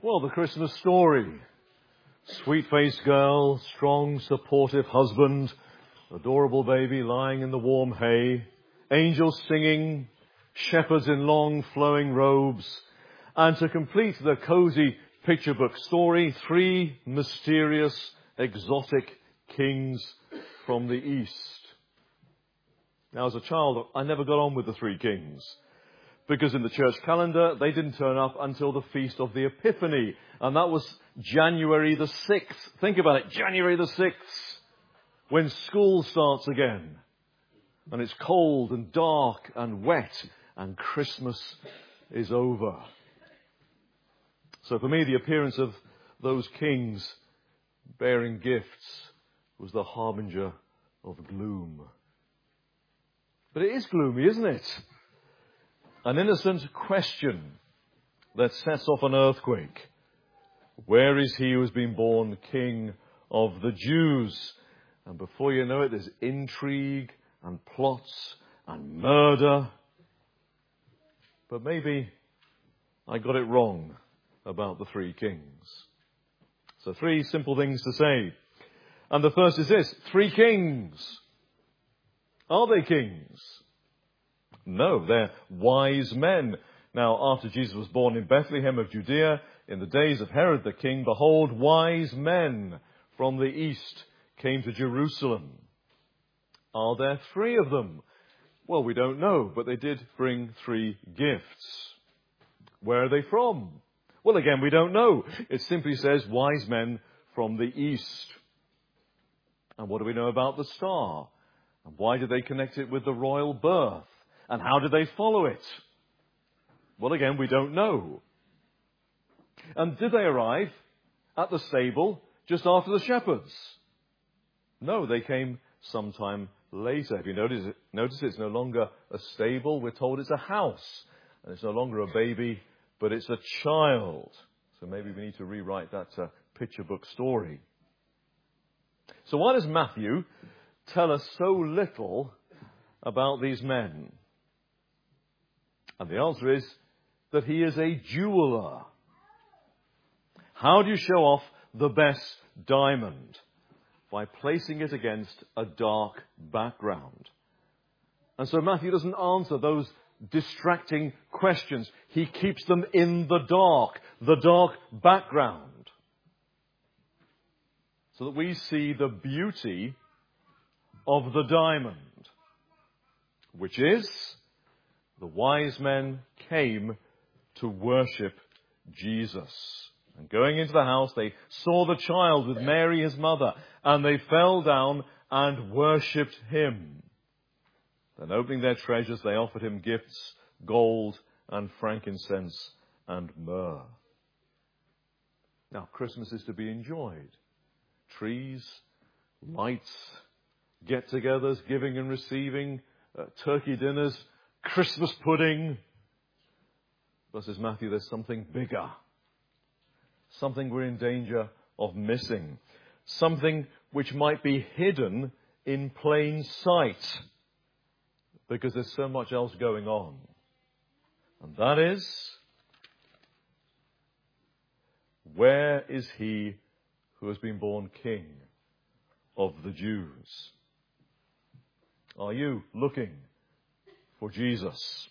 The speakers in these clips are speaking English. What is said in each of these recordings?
Well, the Christmas story. Sweet-faced girl, strong, supportive husband, adorable baby lying in the warm hay, angels singing, shepherds in long flowing robes, and to complete the cozy picture book story, 3 mysterious, exotic kings from the East. Now, as a child, I never got on with the 3 kings, because in the church calendar, they didn't turn up until the Feast of the Epiphany, and that was January the 6th. Think about it, January the 6th, when school starts again, and it's cold and dark and wet, and Christmas is over. So for me, the appearance of those kings bearing gifts was the harbinger of gloom. But it is gloomy, isn't it? An innocent question that sets off an earthquake. Where is he who has been born King of the Jews? And before you know it, there's intrigue and plots and murder. But maybe I got it wrong about the 3 kings. So 3 simple things to say. And the first is this: 3 kings. Are they kings? No, they're wise men. Now, after Jesus was born in Bethlehem of Judea, in the days of Herod the king, behold, wise men from the east came to Jerusalem. Are there 3 of them? Well, we don't know, but they did bring 3 gifts. Where are they from? Well, again, we don't know. It simply says wise men from the east. And what do we know about the star? And why did they connect it with the royal birth? And how did they follow it? Well, again, we don't know. And did they arrive at the stable just after the shepherds? No, they came sometime later. Have you noticed it's no longer a stable? We're told it's a house. And it's no longer a baby, but it's a child. So maybe we need to rewrite that picture book story. So why does Matthew tell us so little about these men? And the answer is that he is a jeweler. How do you show off the best diamond? By placing it against a dark background. And so Matthew doesn't answer those distracting questions. He keeps them in the dark background. So that we see the beauty of the diamond, which is the wise men came to worship Jesus. And going into the house, they saw the child with Mary, his mother, and they fell down and worshipped him. Then opening their treasures, they offered him gifts, gold and frankincense and myrrh. Now, Christmas is to be enjoyed. Trees, lights, get-togethers, giving and receiving, turkey dinners, Christmas pudding. But says Matthew, there's something bigger. Something we're in danger of missing. Something which might be hidden in plain sight. Because there's so much else going on. And that is, where is he who has been born King of the Jews? Are you looking for Jesus?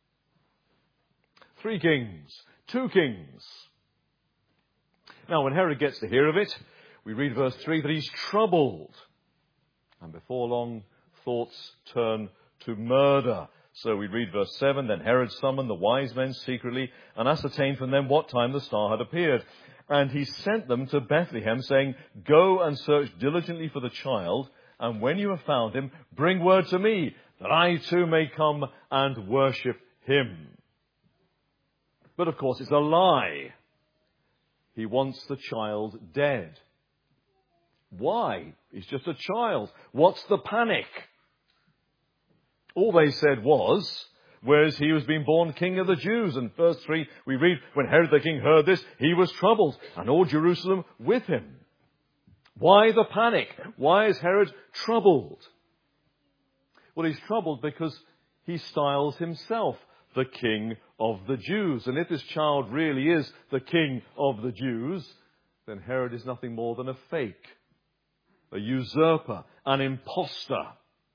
3 kings, 2 kings. Now, when Herod gets to hear of it, we read verse 3 that he's troubled. And before long, thoughts turn to murder. So we read verse 7, then Herod summoned the wise men secretly and ascertained from them what time the star had appeared. And he sent them to Bethlehem, saying, go and search diligently for the child, and when you have found him, bring word to me, that I too may come and worship him. But of course, it's a lie. He wants the child dead. Why? He's just a child. What's the panic? All they said was, where is he who has been born King of the Jews? And verse 3, we read, when Herod the king heard this, he was troubled, and all Jerusalem with him. Why the panic? Why is Herod troubled? Well, he's troubled because he styles himself the King of the Jews. And if this child really is the King of the Jews, then Herod is nothing more than a fake, a usurper, an imposter.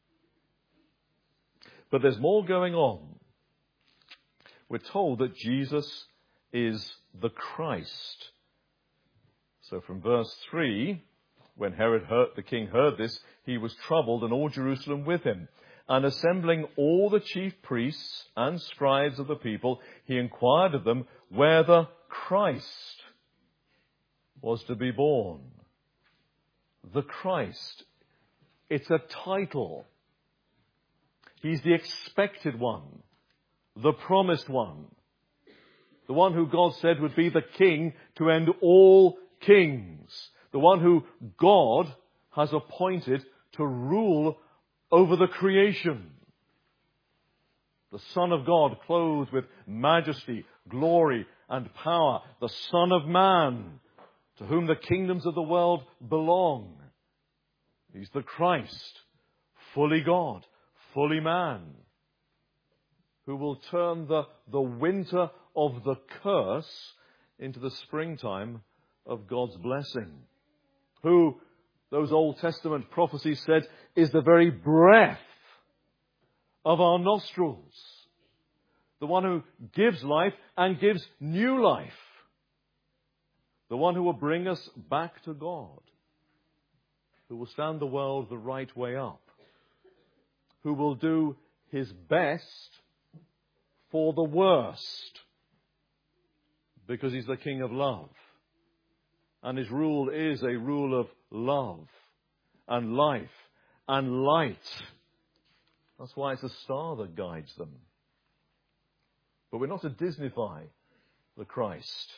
But there's more going on. We're told that Jesus is the Christ. So from verse 3, when the king heard this, he was troubled, and all Jerusalem with him. And assembling all the chief priests and scribes of the people, he inquired of them where the Christ was to be born. The Christ. It's a title. He's the expected one, the promised one, the one who God said would be the king to end all kings, the one who God has appointed to rule over the creation. The Son of God, clothed with majesty, glory, and power, the Son of Man, to whom the kingdoms of the world belong. He's the Christ, fully God, fully man, who will turn the winter of the curse into the springtime of God's blessing. Who, those Old Testament prophecies said, is the very breath of our nostrils. The one who gives life and gives new life. The one who will bring us back to God. Who will stand the world the right way up. Who will do his best for the worst. Because he's the King of love. And his rule is a rule of love and life and light. That's why it's a star that guides them. But we're not to Disneyfy the Christ.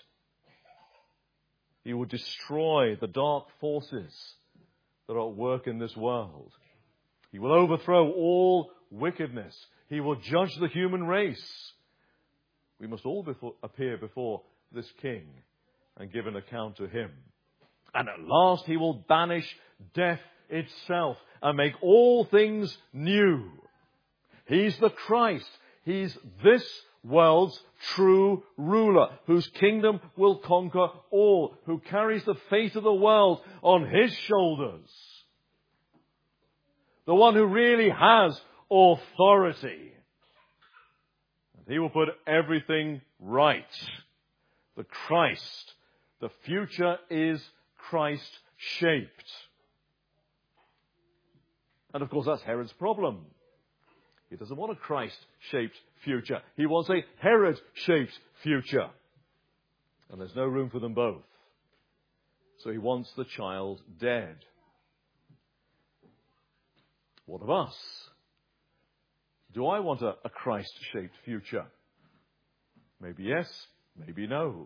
He will destroy the dark forces that are at work in this world. He will overthrow all wickedness. He will judge the human race. We must all appear before this King and give an account to him. And at last he will banish death itself and make all things new. He's the Christ. He's this world's true ruler, whose kingdom will conquer all, who carries the fate of the world on his shoulders. The one who really has authority. And he will put everything right. The Christ. The future is Christ-shaped. And of course that's Herod's problem. He doesn't want a Christ-shaped future. He wants a Herod-shaped future. And there's no room for them both. So he wants the child dead. What of us? Do I want a Christ-shaped future? Maybe yes, maybe no.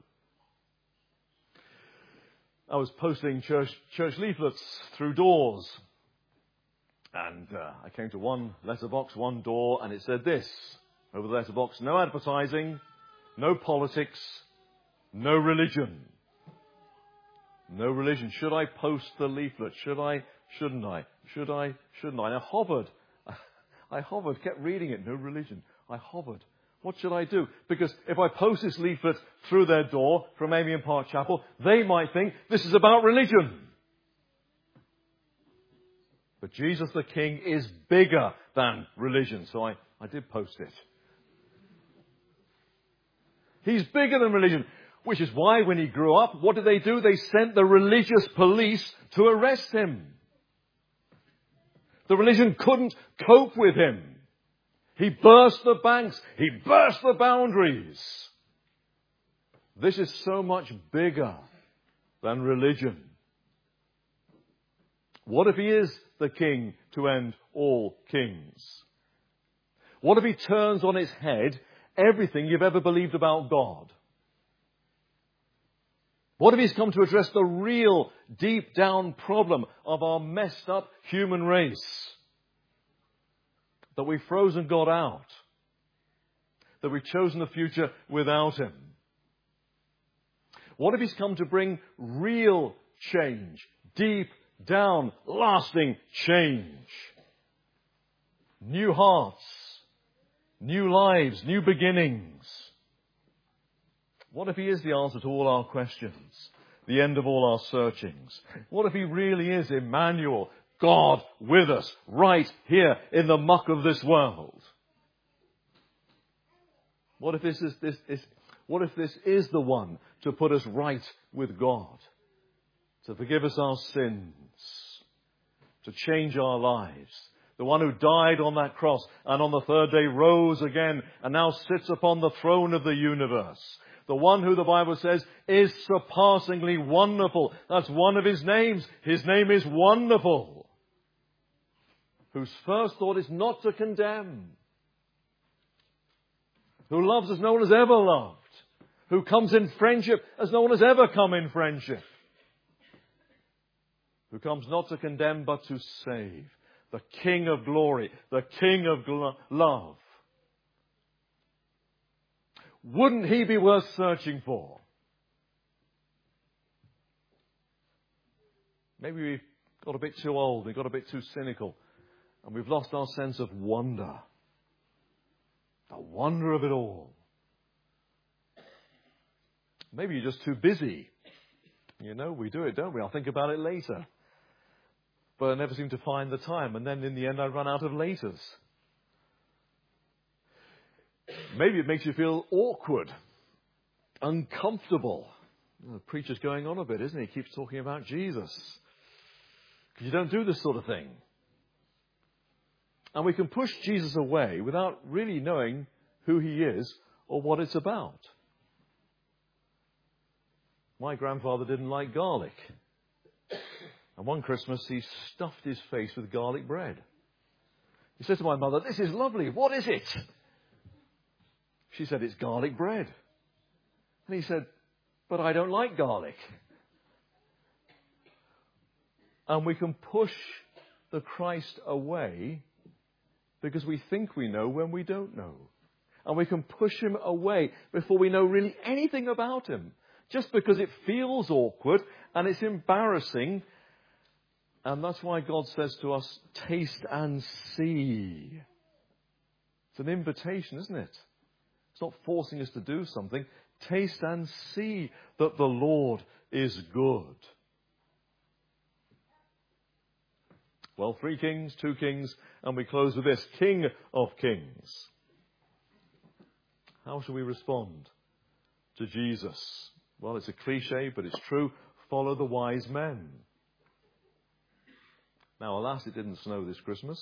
I was posting church leaflets through doors. And I came to one letterbox, one door, and it said this over the letterbox: no advertising, no politics, no religion. No religion. Should I post the leaflet? Should I? Shouldn't I? Should I? Shouldn't I? And I hovered, kept reading it. No religion. I hovered. What should I do? Because if I post this leaflet through their door from Amiens Park Chapel, they might think this is about religion. But Jesus the King is bigger than religion. So I did post it. He's bigger than religion. Which is why when he grew up, what did they do? They sent the religious police to arrest him. The religion couldn't cope with him. He burst the banks. He burst the boundaries. This is so much bigger than religion. What if he is the king to end all kings? What if he turns on its head everything you've ever believed about God? What if he's come to address the real deep down problem of our messed up human race? That we've frozen God out. That we've chosen the future without him. What if he's come to bring real change? Deep down, lasting change. New hearts, new lives, new beginnings. What if he is the answer to all our questions, the end of all our searchings? What if he really is Emmanuel, God with us, right here in the muck of this world? What if this is the one to put us right with God, to forgive us our sins, to change our lives? The one who died on that cross and on the third day rose again and now sits upon the throne of the universe. The one who the Bible says is surpassingly wonderful. That's one of his names. His name is Wonderful. Whose first thought is not to condemn. Who loves as no one has ever loved. Who comes in friendship as no one has ever come in friendship. Who comes not to condemn but to save. The King of glory. The King of love. Wouldn't he be worth searching for? Maybe we've got a bit too old, we've got a bit too cynical, and we've lost our sense of wonder. The wonder of it all. Maybe you're just too busy. You know, we do it, don't we? I'll think about it later. But I never seem to find the time, and then in the end I run out of laters. Maybe it makes you feel awkward, uncomfortable. The preacher's going on a bit, isn't he? He keeps talking about Jesus. Because you don't do this sort of thing. And we can push Jesus away without really knowing who he is or what it's about. My grandfather didn't like garlic. And one Christmas he stuffed his face with garlic bread. He said to my mother, "This is lovely. What is it?" She said, "It's garlic bread." And he said, "But I don't like garlic." And we can push the Christ away because we think we know when we don't know. And we can push him away before we know really anything about him. Just because it feels awkward and it's embarrassing. And that's why God says to us, taste and see. It's an invitation, isn't it? It's not forcing us to do something. Taste and see that the Lord is good. Well, 3 kings, 2 kings, and we close with this, King of Kings. How shall we respond to Jesus? Well, it's a cliche, but it's true. Follow the wise men. Now, alas, it didn't snow this Christmas.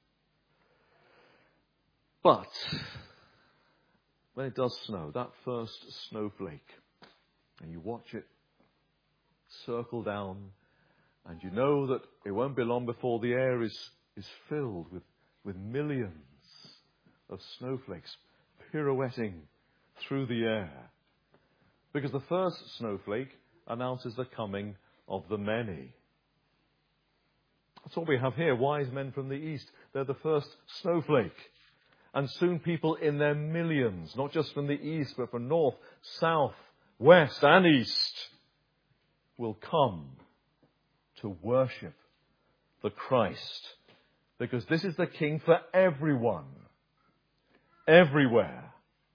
But when it does snow, that first snowflake, and you watch it circle down, and you know that it won't be long before the air is filled with millions of snowflakes pirouetting through the air. Because the first snowflake announces the coming of the many. That's what we have here, wise men from the east. They're the first snowflake. And soon people in their millions, not just from the east, but from north, south, west and east, will come to worship the Christ. Because this is the King for everyone. Everywhere.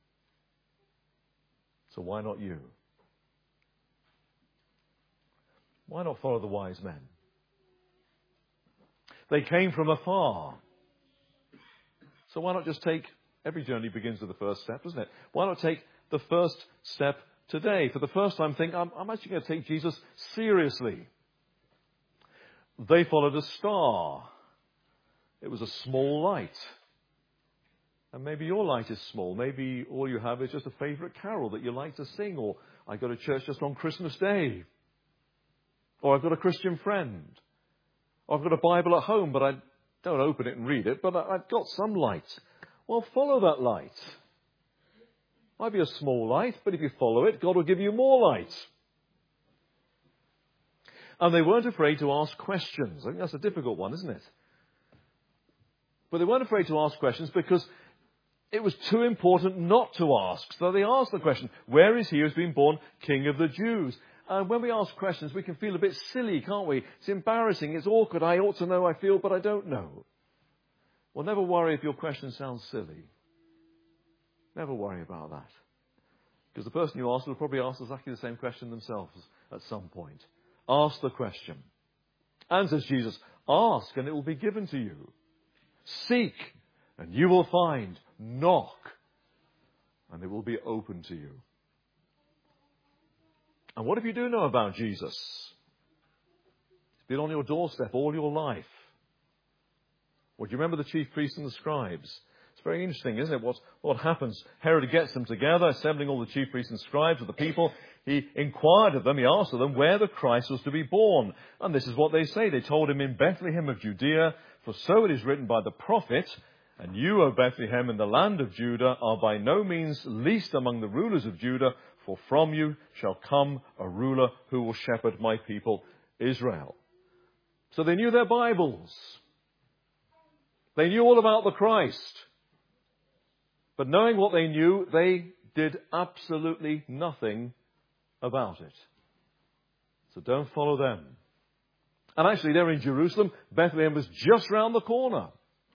So why not you? Why not follow the wise men? They came from afar. So why not just take, every journey begins with the first step, doesn't it? Why not take the first step today? For the first time, think, I'm actually going to take Jesus seriously. They followed a star. It was a small light. And maybe your light is small. Maybe all you have is just a favourite carol that you like to sing. Or I go to church just on Christmas Day. Or I've got a Christian friend. Or I've got a Bible at home, but I don't open it and read it, but I've got some light. Well, follow that light. Might be a small light, but if you follow it, God will give you more light. And they weren't afraid to ask questions. I think that's a difficult one, isn't it? But they weren't afraid to ask questions because it was too important not to ask. So they asked the question, where is he who has been born King of the Jews? And when we ask questions, we can feel a bit silly, can't we? It's embarrassing, it's awkward. I ought to know, I feel, but I don't know. Well, never worry if your question sounds silly. Never worry about that. Because the person you ask will probably ask exactly the same question themselves at some point. Ask the question. And says Jesus, ask and it will be given to you. Seek and you will find. Knock and it will be open to you. And what if you do know about Jesus? He's been on your doorstep all your life. Well, do you remember the chief priests and the scribes? It's very interesting, isn't it? What happens? Herod gets them together, assembling all the chief priests and scribes of the people. He inquired of them, he asked of them where the Christ was to be born. And this is what they say. They told him, in Bethlehem of Judea, for so it is written by the prophet, and you, O Bethlehem, in the land of Judah, are by no means least among the rulers of Judah, for from you shall come a ruler who will shepherd my people Israel. So they knew their Bibles. They knew all about the Christ. But knowing what they knew, they did absolutely nothing about it. So don't follow them. And actually, they're in Jerusalem. Bethlehem was just round the corner.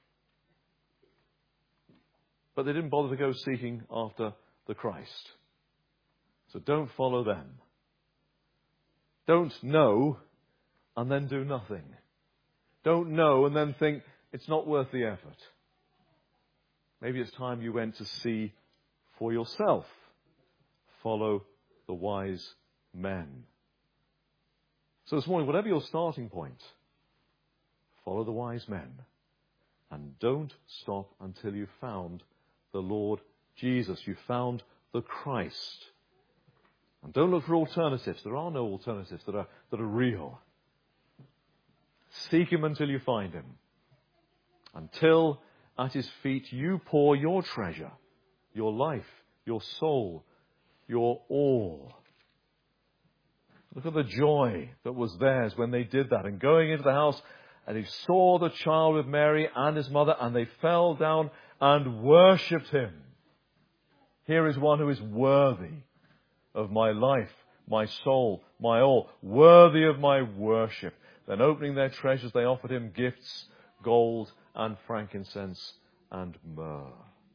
But they didn't bother to go seeking after the Christ. So don't follow them. Don't know and then do nothing. Don't know and then think it's not worth the effort. Maybe it's time you went to see for yourself. Follow the wise men. So this morning, whatever your starting point, follow the wise men. And don't stop until you've found the Lord Jesus. You've found the Christ. And don't look for alternatives. There are no alternatives that are real. Seek him until you find him. Until at his feet you pour your treasure, your life, your soul, your all. Look at the joy that was theirs when they did that. And going into the house, and he saw the child with Mary and his mother, and they fell down and worshipped him. Here is one who is worthy of my life, my soul, my all, worthy of my worship. Then opening their treasures, they offered him gifts, gold and frankincense and myrrh.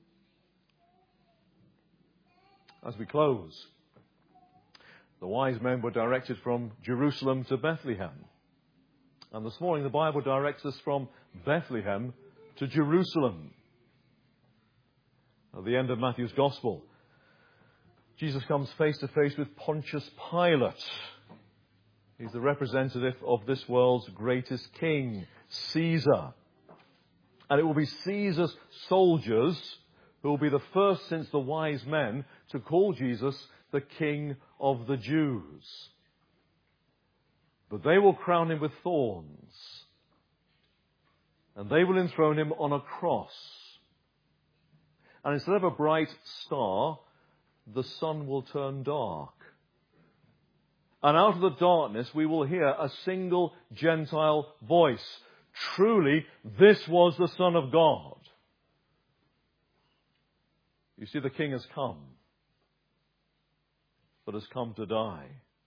As we close, the wise men were directed from Jerusalem to Bethlehem. And this morning the Bible directs us from Bethlehem to Jerusalem. At the end of Matthew's Gospel, Jesus comes face to face with Pontius Pilate. He's the representative of this world's greatest king, Caesar. And it will be Caesar's soldiers who will be the first since the wise men to call Jesus the King of the Jews. But they will crown him with thorns. And they will enthrone him on a cross. And instead of a bright star, the sun will turn dark. And out of the darkness we will hear a single Gentile voice. Truly, this was the Son of God. You see, the King has come, but has come to die.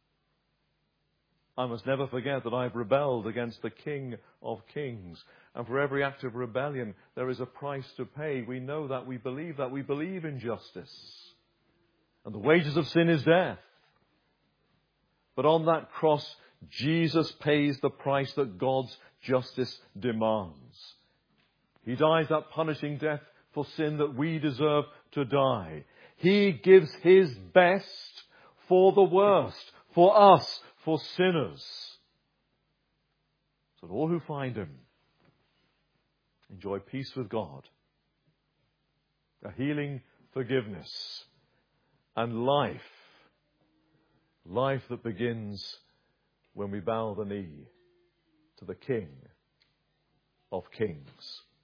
I must never forget that I've rebelled against the King of Kings. And for every act of rebellion, there is a price to pay. We know that. We believe that. We believe in justice. And the wages of sin is death. But on that cross, Jesus pays the price that God's justice demands. He dies that punishing death for sin that we deserve to die. He gives his best for the worst, for us, for sinners. So that all who find him enjoy peace with God, a healing forgiveness, and life. Life that begins when we bow the knee to the King of Kings.